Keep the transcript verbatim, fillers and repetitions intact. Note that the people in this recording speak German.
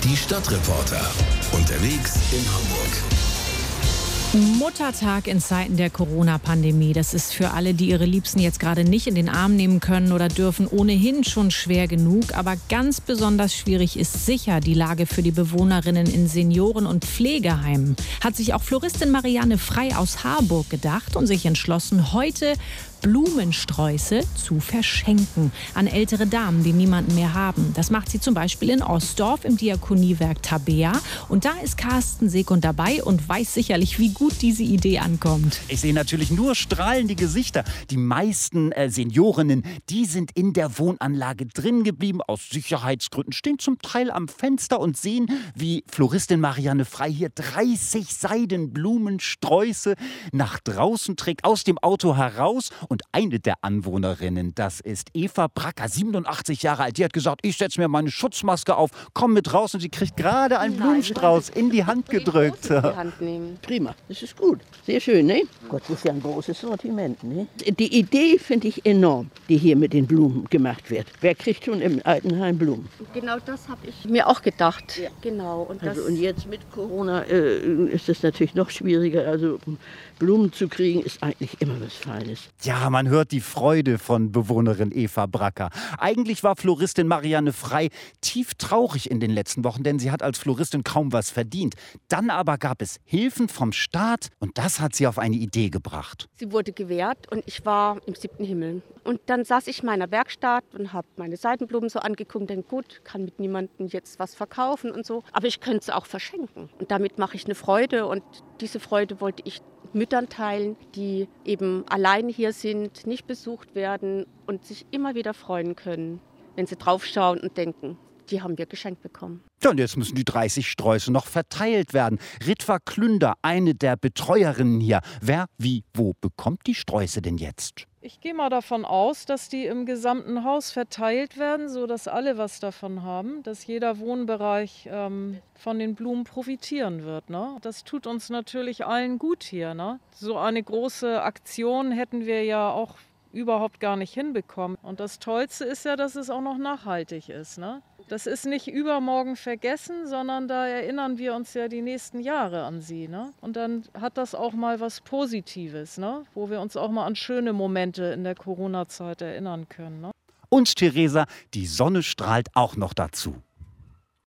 Die Stadtreporter. Unterwegs in Hamburg. Muttertag in Zeiten der Corona-Pandemie. Das ist für alle, die ihre Liebsten jetzt gerade nicht in den Arm nehmen können oder dürfen, ohnehin schon schwer genug. Aber ganz besonders schwierig ist sicher die Lage für die Bewohnerinnen in Senioren- und Pflegeheimen. Hat sich auch Floristin Marianne Frei aus Harburg gedacht und sich entschlossen, heute Blumensträuße zu verschenken an ältere Damen, die niemanden mehr haben. Das macht sie zum Beispiel in Ostdorf im Diakoniewerk Tabea. Und da ist Carsten Sekund dabei und weiß sicherlich, wie gut diese Idee ankommt. Ich sehe natürlich nur strahlende Gesichter. Die meisten äh, Seniorinnen, die sind in der Wohnanlage drin geblieben. Aus Sicherheitsgründen stehen zum Teil am Fenster und sehen, wie Floristin Marianne Frei hier dreißig Seidenblumensträuße nach draußen trägt, aus dem Auto heraus. Und eine der Anwohnerinnen, das ist Eva Bracker, siebenundachtzig Jahre alt, die hat gesagt, ich setze mir meine Schutzmaske auf, komm mit raus. Und sie kriegt gerade einen Nein, Blumenstrauß in die Hand gedrückt. In die Hand nehmen. Prima, das ist gut. Sehr schön, ne? Gott, das ist ja ein großes Sortiment, ne? Die Idee finde ich enorm, die hier mit den Blumen gemacht wird. Wer kriegt schon im Altenheim Blumen? Genau das habe ich mir auch gedacht. Ja. Genau. Und, das Also, und jetzt mit Corona äh, ist es natürlich noch schwieriger. Also Blumen zu kriegen ist eigentlich immer was Feines. Ja, man hört die Freude von Bewohnerin Eva Bracker. Eigentlich war Floristin Marianne Frei tief traurig in den letzten Wochen, denn sie hat als Floristin kaum was verdient. Dann aber gab es Hilfen vom Staat und das hat sie auf eine Idee gebracht. Sie wurde gewährt und ich war im siebten Himmel. Und dann saß ich in meiner Werkstatt und habe meine Seidenblumen so angeguckt und denke, gut, kann mit niemandem jetzt was verkaufen und so. Aber ich könnte sie auch verschenken. Und damit mache ich eine Freude und diese Freude wollte ich Müttern teilen, die eben allein hier sind, nicht besucht werden und sich immer wieder freuen können, wenn sie draufschauen und denken, die haben wir geschenkt bekommen. Ja, und jetzt müssen die dreißig Sträuße noch verteilt werden. Ritva Klünder, eine der Betreuerinnen hier. Wer, wie, wo bekommt die Sträuße denn jetzt? Ich gehe mal davon aus, dass die im gesamten Haus verteilt werden, sodass alle was davon haben, dass jeder Wohnbereich ähm, von den Blumen profitieren wird. Ne? Das tut uns natürlich allen gut hier. Ne? So eine große Aktion hätten wir ja auch überhaupt gar nicht hinbekommen. Und das Tollste ist ja, dass es auch noch nachhaltig ist. Ne? Das ist nicht übermorgen vergessen, sondern da erinnern wir uns ja die nächsten Jahre an sie. Ne? Und dann hat das auch mal was Positives, ne? Wo wir uns auch mal an schöne Momente in der Corona-Zeit erinnern können. Ne? Und Theresa, die Sonne strahlt auch noch dazu.